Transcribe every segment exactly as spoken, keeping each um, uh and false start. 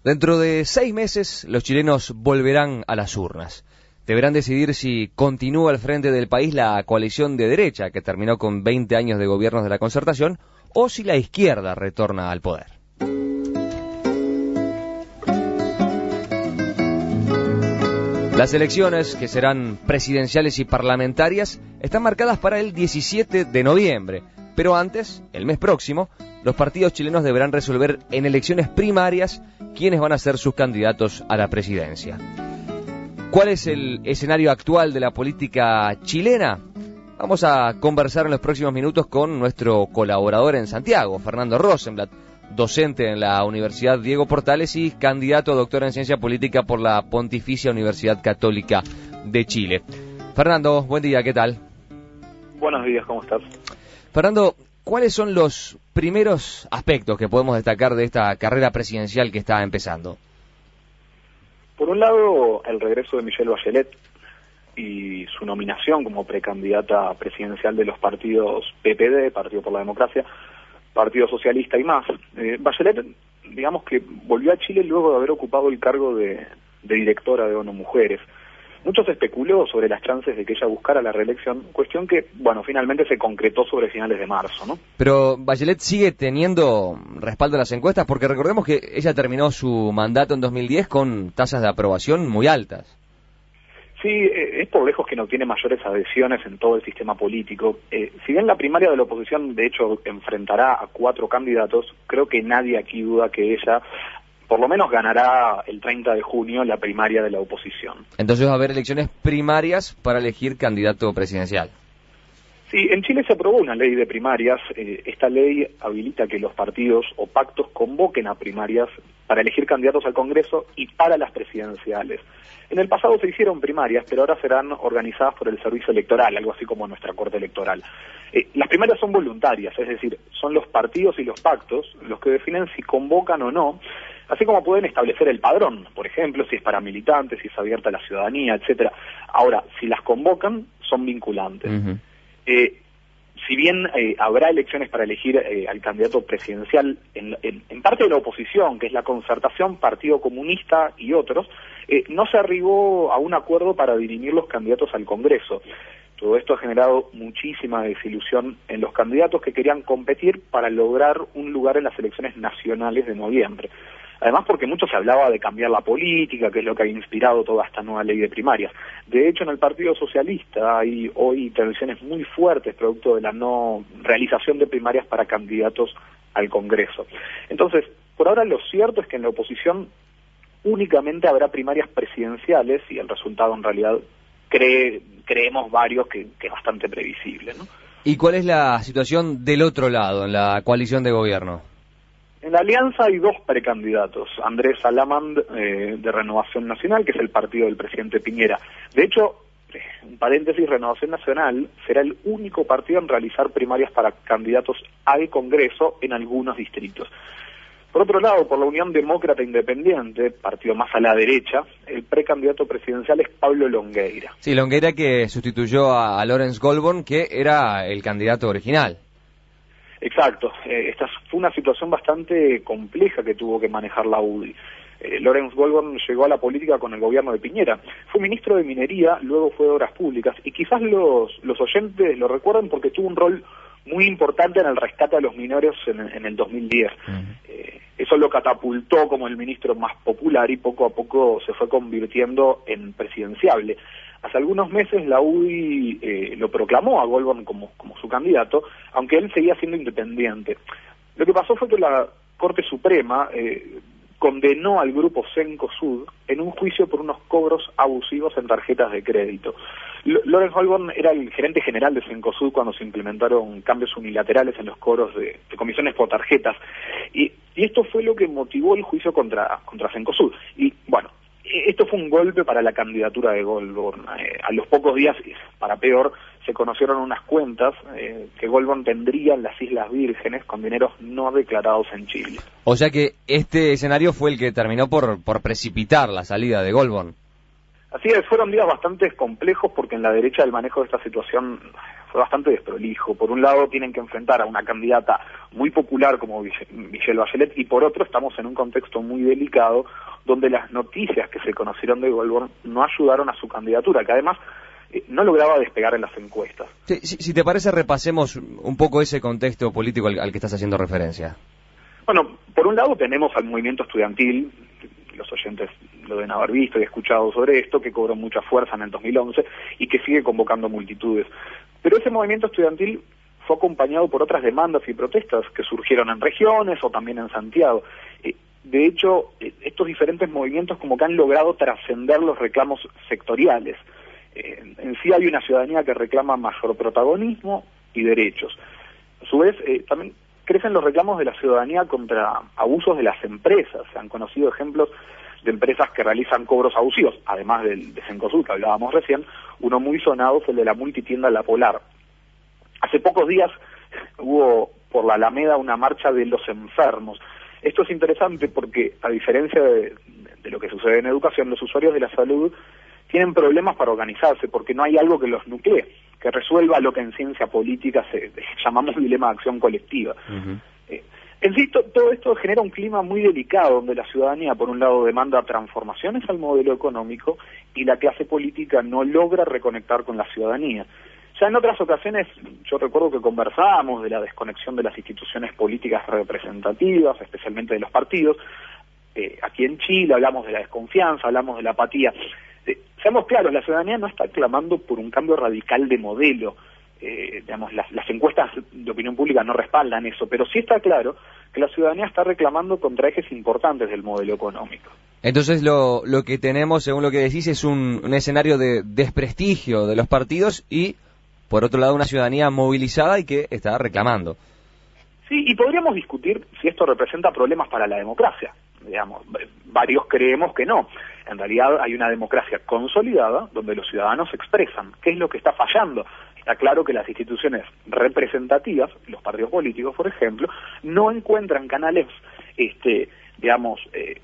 Dentro de seis meses, los chilenos volverán a las urnas. Deberán decidir si continúa al frente del país la coalición de derecha, que terminó con veinte años de gobiernos de la Concertación, o si la izquierda retorna al poder. Las elecciones, que serán presidenciales y parlamentarias, están marcadas para el diecisiete de noviembre. Pero antes, el mes próximo, los partidos chilenos deberán resolver en elecciones primarias quiénes van a ser sus candidatos a la presidencia. ¿Cuál es el escenario actual de la política chilena? Vamos a conversar en los próximos minutos con nuestro colaborador en Santiago, Fernando Rosenblatt, docente en la Universidad Diego Portales y candidato a doctor en Ciencia Política por la Pontificia Universidad Católica de Chile. Fernando, buen día, ¿qué tal? Buenos días, ¿cómo estás? Fernando, ¿cuáles son los primeros aspectos que podemos destacar de esta carrera presidencial que está empezando? Por un lado, el regreso de Michelle Bachelet y su nominación como precandidata presidencial de los partidos P P D, Partido por la Democracia, Partido Socialista y más. Eh, Bachelet, digamos que volvió a Chile luego de haber ocupado el cargo de, de directora de ONU Mujeres. Mucho se especuló sobre las chances de que ella buscara la reelección, cuestión que, bueno, finalmente se concretó sobre finales de marzo, ¿no? Pero Bachelet sigue teniendo respaldo en las encuestas, porque recordemos que ella terminó su mandato en dos mil diez con tasas de aprobación muy altas. Sí, es por lejos que no tiene mayores adhesiones en todo el sistema político. Eh, si bien la primaria de la oposición, de hecho, enfrentará a cuatro candidatos, creo que nadie aquí duda que ella por lo menos ganará el treinta de junio la primaria de la oposición. Entonces va a haber elecciones primarias para elegir candidato presidencial. Sí, en Chile se aprobó una ley de primarias. Eh, esta ley habilita que los partidos o pactos convoquen a primarias para elegir candidatos al Congreso y para las presidenciales. En el pasado se hicieron primarias, pero ahora serán organizadas por el Servicio Electoral, algo así como nuestra Corte Electoral. Eh, las primarias son voluntarias, es decir, son los partidos y los pactos los que definen si convocan o no, así como pueden establecer el padrón, por ejemplo, si es para militantes, si es abierta a la ciudadanía, etcétera. Ahora, si las convocan, son vinculantes. Uh-huh. Eh, si bien eh, habrá elecciones para elegir eh, al candidato presidencial, en, en, en parte de la oposición, que es la Concertación, Partido Comunista y otros, eh, no se arribó a un acuerdo para dirimir los candidatos al Congreso. Todo esto ha generado muchísima desilusión en los candidatos que querían competir para lograr un lugar en las elecciones nacionales de noviembre. Además, porque mucho se hablaba de cambiar la política, que es lo que ha inspirado toda esta nueva ley de primarias. De hecho, en el Partido Socialista hay hoy tensiones muy fuertes producto de la no realización de primarias para candidatos al Congreso. Entonces, por ahora lo cierto es que en la oposición únicamente habrá primarias presidenciales y el resultado en realidad cree, creemos varios que, que es bastante previsible, ¿no? ¿Y cuál es la situación del otro lado, en la coalición de gobierno? En la alianza hay dos precandidatos, Andrés Alamand eh, de Renovación Nacional, que es el partido del presidente Piñera. De hecho, en paréntesis, Renovación Nacional será el único partido en realizar primarias para candidatos al Congreso en algunos distritos. Por otro lado, por la Unión Demócrata Independiente, partido más a la derecha, el precandidato presidencial es Pablo Longueira. Sí, Longueira que sustituyó a, a Lorenz Goldborn, que era el candidato original. Exacto, eh, esta fue una situación bastante compleja que tuvo que manejar la U D I. Eh, Lorenz Goldborn llegó a la política con el gobierno de Piñera, fue ministro de Minería, luego fue de Obras Públicas, y quizás los, los oyentes lo recuerden porque tuvo un rol muy importante en el rescate a los mineros en, en el dos mil diez. Uh-huh. Eh, eso lo catapultó como el ministro más popular y poco a poco se fue convirtiendo en presidenciable. Hace algunos meses la U D I eh, lo proclamó a Goldborn como, como su candidato, aunque él seguía siendo independiente. Lo que pasó fue que la Corte Suprema eh, condenó al grupo Cencosud en un juicio por unos cobros abusivos en tarjetas de crédito. L- Lorenz Goldborn era el gerente general de Cencosud cuando se implementaron cambios unilaterales en los cobros de, de comisiones por tarjetas, y, y esto fue lo que motivó el juicio contra, contra Cencosud. Y bueno, esto fue un golpe para la candidatura de Goldborn. Eh, a los pocos días, para peor, se conocieron unas cuentas eh, que Goldborn tendría en las Islas Vírgenes con dineros no declarados en Chile. O sea que este escenario fue el que terminó por, por precipitar la salida de Goldborn. Así es, fueron días bastante complejos porque en la derecha el manejo de esta situación fue bastante desprolijo. Por un lado tienen que enfrentar a una candidata muy popular como Michelle Bachelet, y por otro estamos en un contexto muy delicado donde las noticias que se conocieron de Goldberg no ayudaron a su candidatura, que además eh, no lograba despegar en las encuestas. Sí, si, si te parece, repasemos un poco ese contexto político al, al que estás haciendo referencia. Bueno, por un lado tenemos al movimiento estudiantil, los oyentes lo deben haber visto y escuchado sobre esto, que cobró mucha fuerza en el dos mil once y que sigue convocando multitudes. Pero ese movimiento estudiantil fue acompañado por otras demandas y protestas que surgieron en regiones o también en Santiago. Eh, de hecho, eh, estos diferentes movimientos como que han logrado trascender los reclamos sectoriales. Eh, en sí hay una ciudadanía que reclama mayor protagonismo y derechos. A su vez, eh, también crecen los reclamos de la ciudadanía contra abusos de las empresas. Se han conocido ejemplos de empresas que realizan cobros abusivos, además del de Cencosud que hablábamos recién. Uno muy sonado fue el de la multitienda La Polar. Hace pocos días hubo por la Alameda una marcha de los enfermos. Esto es interesante porque, a diferencia de, de lo que sucede en educación, los usuarios de la salud tienen problemas para organizarse porque no hay algo que los nuclee, que resuelva lo que en ciencia política se, llamamos dilema de acción colectiva. Uh-huh. Eh, en sí, to, todo esto genera un clima muy delicado, donde la ciudadanía, por un lado, demanda transformaciones al modelo económico y la clase política no logra reconectar con la ciudadanía. Ya en otras ocasiones, yo recuerdo que conversábamos de la desconexión de las instituciones políticas representativas, especialmente de los partidos. Eh, aquí en Chile hablamos de la desconfianza, hablamos de la apatía. Eh, seamos claros, la ciudadanía no está clamando por un cambio radical de modelo. Eh, digamos, las, las encuestas de opinión pública no respaldan eso, pero sí está claro que la ciudadanía está reclamando contra ejes importantes del modelo económico. Entonces lo, lo que tenemos, según lo que decís, es un, un escenario de desprestigio de los partidos y, por otro lado, una ciudadanía movilizada y que está reclamando. Sí, y podríamos discutir si esto representa problemas para la democracia. Digamos, varios creemos que no. En realidad hay una democracia consolidada donde los ciudadanos expresan qué es lo que está fallando. Está claro que las instituciones representativas, los partidos políticos, por ejemplo, no encuentran canales, este, digamos, eh,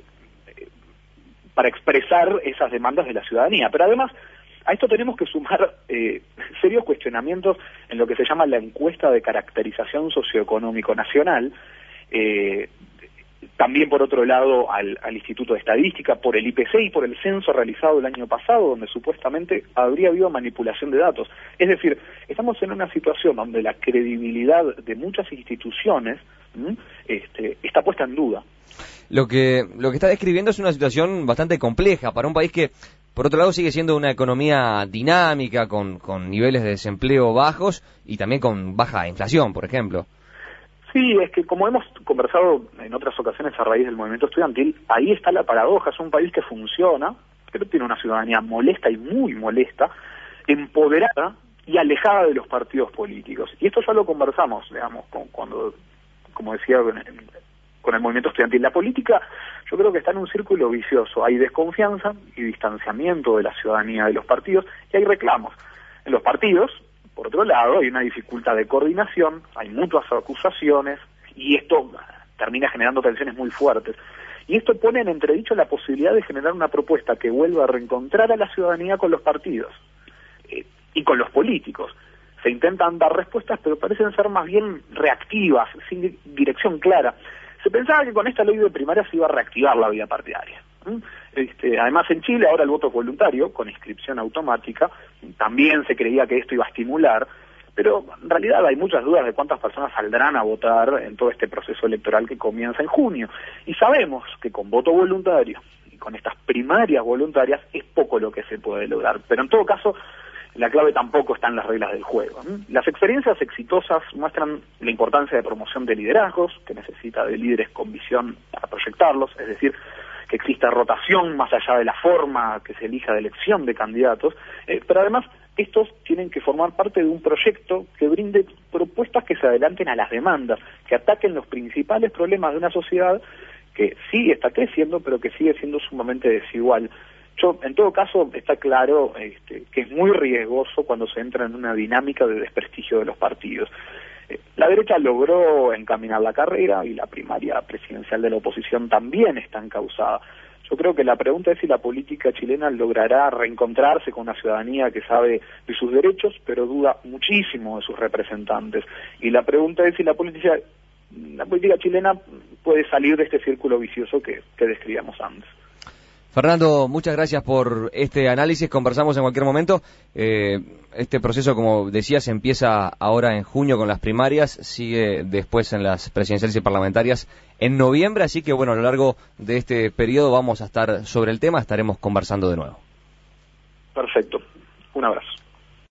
para expresar esas demandas de la ciudadanía. Pero además, a esto tenemos que sumar eh, serios cuestionamientos en lo que se llama la encuesta de caracterización socioeconómico nacional, eh, también por otro lado al, al Instituto de Estadística, por el I P C y por el censo realizado el año pasado, donde supuestamente habría habido manipulación de datos. Es decir, estamos en una situación donde la credibilidad de muchas instituciones ¿m? este, está puesta en duda. Lo que, lo que está describiendo es una situación bastante compleja para un país que, por otro lado, sigue siendo una economía dinámica, con, con niveles de desempleo bajos y también con baja inflación, por ejemplo. Sí, es que como hemos conversado en otras ocasiones a raíz del movimiento estudiantil, ahí está la paradoja. Es un país que funciona, pero tiene una ciudadanía molesta y muy molesta, empoderada y alejada de los partidos políticos. Y esto ya lo conversamos, digamos, con, cuando, como decía, con el movimiento estudiantil. La política, yo creo que está en un círculo vicioso. Hay desconfianza y distanciamiento de la ciudadanía de los partidos y hay reclamos. En los partidos, por otro lado, hay una dificultad de coordinación, hay mutuas acusaciones y esto termina generando tensiones muy fuertes. Y esto pone en entredicho la posibilidad de generar una propuesta que vuelva a reencontrar a la ciudadanía con los partidos eh, y con los políticos. Se intentan dar respuestas, pero parecen ser más bien reactivas, sin dirección clara. Se pensaba que con esta ley de primaria se iba a reactivar la vida partidaria. Este, además en Chile ahora el voto voluntario, con inscripción automática, también se creía que esto iba a estimular, pero en realidad hay muchas dudas de cuántas personas saldrán a votar en todo este proceso electoral que comienza en junio. Y sabemos que con voto voluntario y con estas primarias voluntarias es poco lo que se puede lograr, pero en todo caso la clave tampoco está en las reglas del juego. Las experiencias exitosas muestran la importancia de promoción de liderazgos, que necesita de líderes con visión para proyectarlos, es decir, que exista rotación más allá de la forma que se elija de elección de candidatos, eh, pero además estos tienen que formar parte de un proyecto que brinde propuestas que se adelanten a las demandas, que ataquen los principales problemas de una sociedad que sí está creciendo, pero que sigue siendo sumamente desigual. Yo, en todo caso, está claro este, que es muy riesgoso cuando se entra en una dinámica de desprestigio de los partidos. Eh, la derecha logró encaminar la carrera y la primaria presidencial de la oposición también está encauzada, Yo creo que la pregunta es si la política chilena logrará reencontrarse con una ciudadanía que sabe de sus derechos, pero duda muchísimo de sus representantes. Y la pregunta es si la política, la política chilena puede salir de este círculo vicioso que, que describíamos antes. Fernando, muchas gracias por este análisis. Conversamos en cualquier momento. Eh, este proceso, como decías, empieza ahora en junio con las primarias, sigue después en las presidenciales y parlamentarias en noviembre, así que bueno, a lo largo de este periodo vamos a estar sobre el tema, estaremos conversando de nuevo. Perfecto. Un abrazo.